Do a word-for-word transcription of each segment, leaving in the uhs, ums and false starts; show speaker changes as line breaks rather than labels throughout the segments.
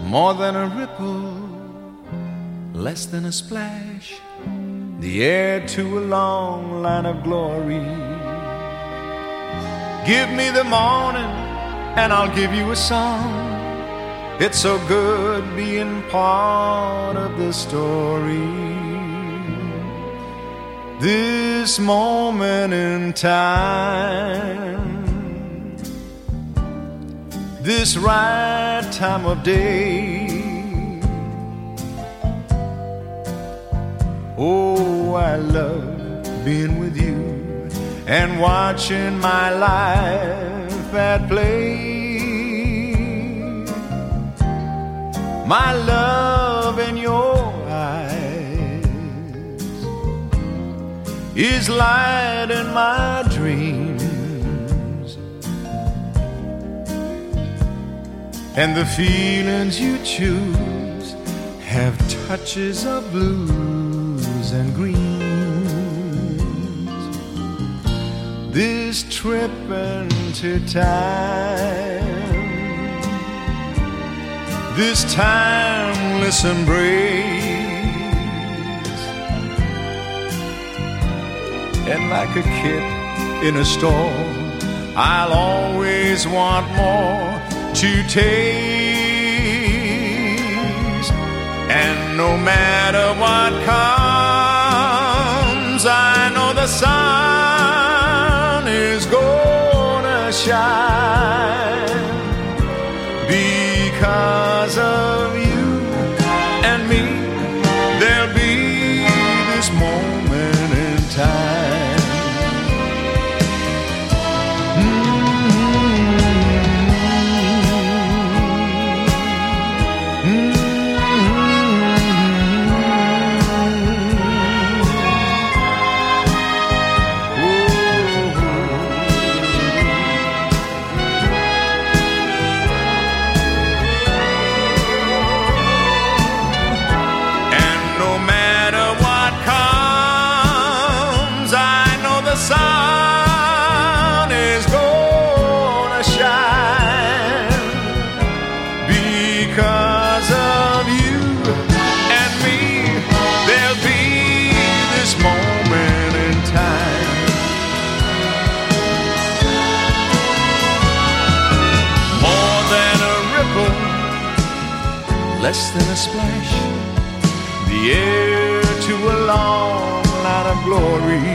more than a ripple, less than a splash, the heir to a long line of glory. Give me the morning and I'll give you a song. It's so good being part of the story. This moment in time, this right time of day. Oh, I love being with you and watching my life at play. My love in your eyes is light in my dreams, and the feelings you choose have touches of blues and greens. This trip into time, this timeless embrace, and like a kid in a store, I'll always want more to taste. And no matter what comes, I know the sun is gonna shine, because of you and me, there'll be this moment in time. Less than a splash, the heir to a long line of glory.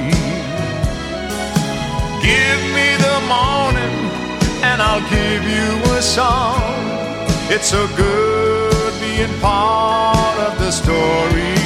Give me the morning and I'll give you a song. It's so good being part of the story.